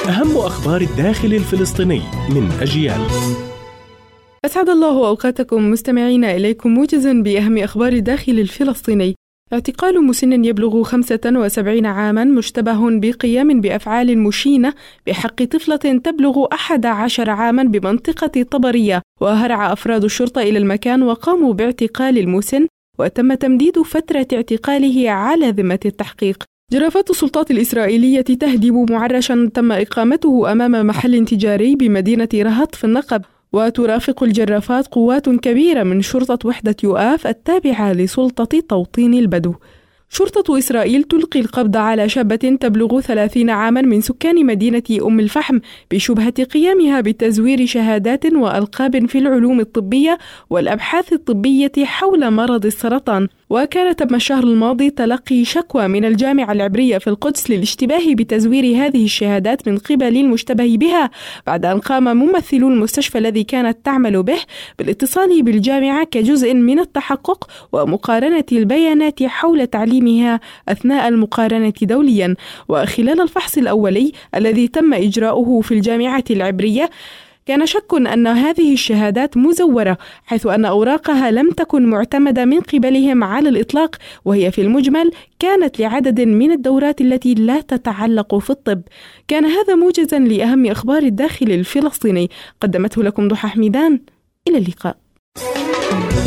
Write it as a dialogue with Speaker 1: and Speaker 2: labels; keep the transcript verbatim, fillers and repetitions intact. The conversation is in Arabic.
Speaker 1: أهم أخبار الداخل الفلسطيني من أجيال.
Speaker 2: أسعد الله أوقاتكم مستمعين، إليكم موجزا بأهم أخبار الداخل الفلسطيني. اعتقال مسن يبلغ خمسة وسبعين عاما مشتبه بقيام بأفعال مشينة بحق طفلة تبلغ أحد عشر عاما بمنطقة طبرية، وهرع أفراد الشرطة إلى المكان وقاموا باعتقال المسن، وتم تمديد فترة اعتقاله على ذمة التحقيق. جرافات السلطات الإسرائيلية تهدم معرشا تم إقامته أمام محل تجاري بمدينة رهط في النقب، وترافق الجرافات قوات كبيرة من شرطة وحدة يؤاف التابعة لسلطة توطين البدو. شرطة إسرائيل تلقي القبض على شابة تبلغ ثلاثين عاما من سكان مدينة أم الفحم بشبهة قيامها بتزوير شهادات وألقاب في العلوم الطبية والأبحاث الطبية حول مرض السرطان. وكان تم الشهر الماضي تلقي شكوى من الجامعة العبرية في القدس للاشتباه بتزوير هذه الشهادات من قبل المشتبه بها، بعد أن قام ممثلو المستشفى الذي كانت تعمل به بالاتصال بالجامعة كجزء من التحقق ومقارنة البيانات حول تعليمها أثناء المقارنة دوليا. وخلال الفحص الأولي الذي تم إجراؤه في الجامعة العبرية، كان شك أن هذه الشهادات مزورة، حيث أن أوراقها لم تكن معتمدة من قبلهم على الإطلاق، وهي في المجمل كانت لعدد من الدورات التي لا تتعلق في الطب. كان هذا موجزا لأهم أخبار الداخل الفلسطيني، قدمته لكم ضحى حميدان. إلى اللقاء.